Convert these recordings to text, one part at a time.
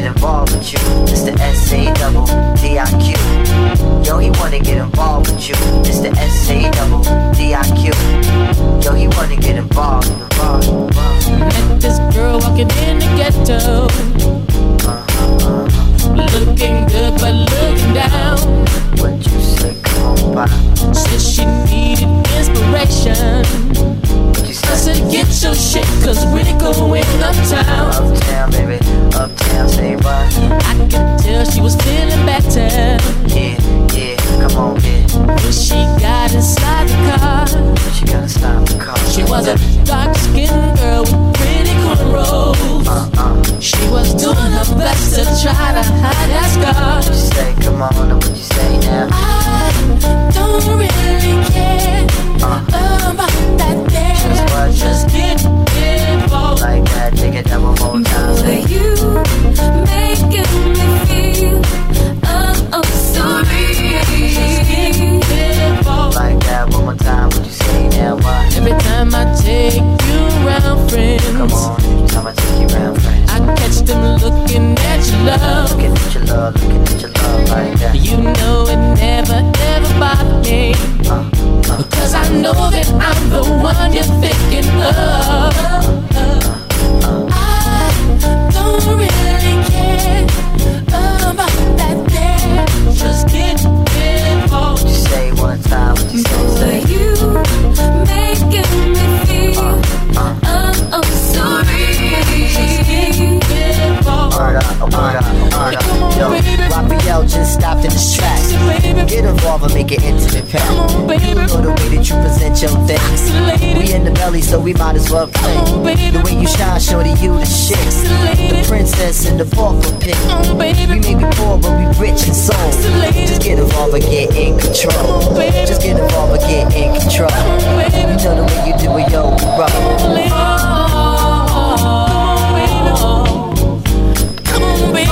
involved with you. It's the S-A-double-D-I-Q. Yo, he wanna get involved with you. It's the S-A-double-D-I-Q. Yo, he wanna get involved. Met this girl walking in the ghetto, looking good but looking down. What you say, come on by. Said she needed inspiration. I said get your shit, cause we're going uptown. Uptown, baby, uptown, say what? I could tell she was feeling better. Yeah, come on, bitch. When she got inside the car, She gotta stop the car. she was a dark-skinned girl with pretty cornrows. She was doing her best to try to hide that scar. What you say, come on, what you say now? I don't really care about that there. Just get involved. Like that, take it double more times. Boy, you making me feel sorry. Just get involved. Like that, one more time, what you say now? What? Every time I take you around, friends, Come on, every time I take you around, friends. I catch them looking at your love. Looking at your love, like that. You know it never ever bothered me, because I know that I'm the one you're thinking of. I don't really care about that there. Just get involved. What you say one time, what you Boy, say? you making me feel sorry. Just get involved. Word up. Come on, Yo, baby. Raphael just stopped in his track. Baby, Get involved and make an intimate pact. come on, baby. You know the way that you present your things. Lady. We in the belly, so we might as well play. Come on, baby. The way you shine, shorty, you the shit. Lady. The princess in the forfeit pit. Come on, baby. We may be poor, but we rich in soul. Lady. Just get involved and get in control. Come on, baby. Just get involved and get in control. Come on, baby. You know the way you do it, yo, bro. Lady. Come on, baby.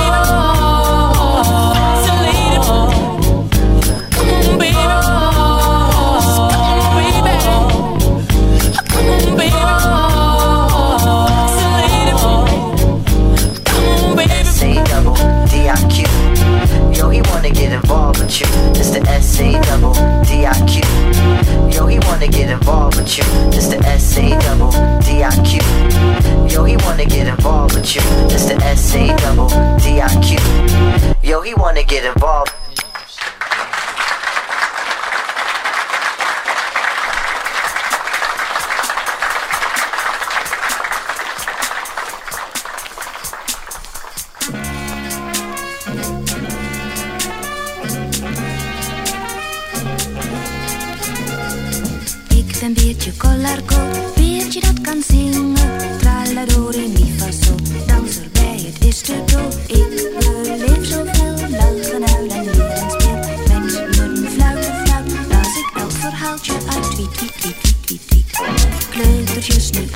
So lady. Come on, baby. Just come on, baby. Come on, baby. So lady. Come on, baby. S-A-double-D-I-Q. Yo, he wanna get involved with you. It's the S-A-double-D-I-Q. Yo, he wanna get involved with you. It's the S-A-double-D-I-Q. Yo, he wanna get involved with you. It's the S-A-double-D-I-Q. Yo, he wanna get involved. Ik ben Beertje Collarco, Beertje dat kan zingen. Tralladori, mi fa zo, dans erbij, het is te doof. Ik beleef zoveel, lachen, huilen, leren, speel. Met mijn fluit, las ik elk verhaaltje uit. Tweet, tweet, tweet, tweet, tweet, tweet. Kleutertjes nu